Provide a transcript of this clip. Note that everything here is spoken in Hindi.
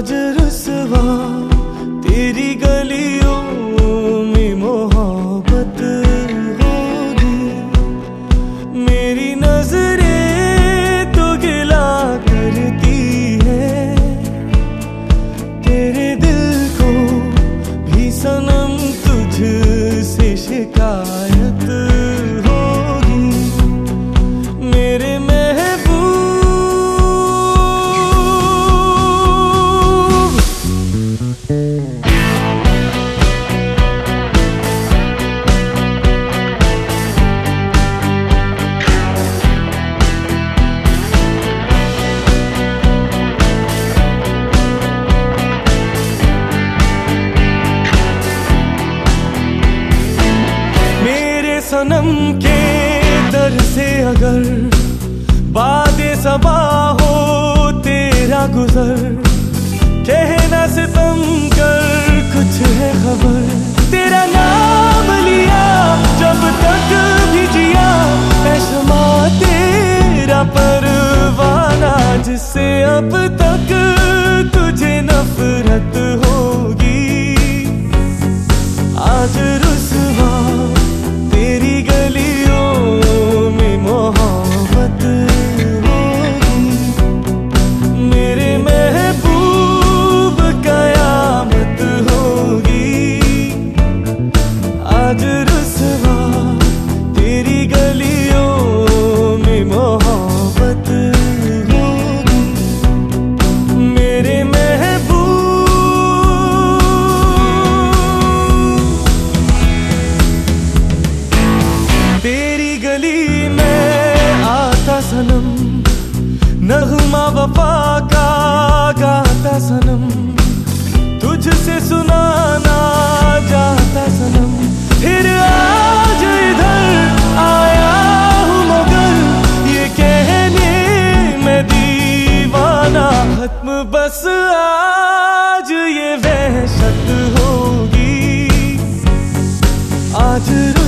आज रुसवा तेरी गलियों में मोहब्बत होगी। मेरी नजरें तो गिला करती है, तेरे दिल को भी सनम तुझसे शिकायत होगी। मेरे सनम के दर से अगर बादे सबा हो तेरा गुजर, कहना सितम कर कुछ है खबर। तेरा नाम लिया जब तक भी जिया, ऐशमा तेरा परवाना जिससे अब तक तुझे नफरत होगी। आज रुसवा तेरी गलियों में मोहब्बत होगी। मेरे महबूब कयामत होगी। आज रुसवा तेरी गलियों में मोहब्बत होगी। मेरे तेरी गली में आता सनम, नगमा वफा का गाता सनम, तुझसे सुनाना जाता सनम। फिर आज इधर आया हूँ मगर ये कहने मैं दीवाना, खत्म बस आज ये वहशत होगी। आज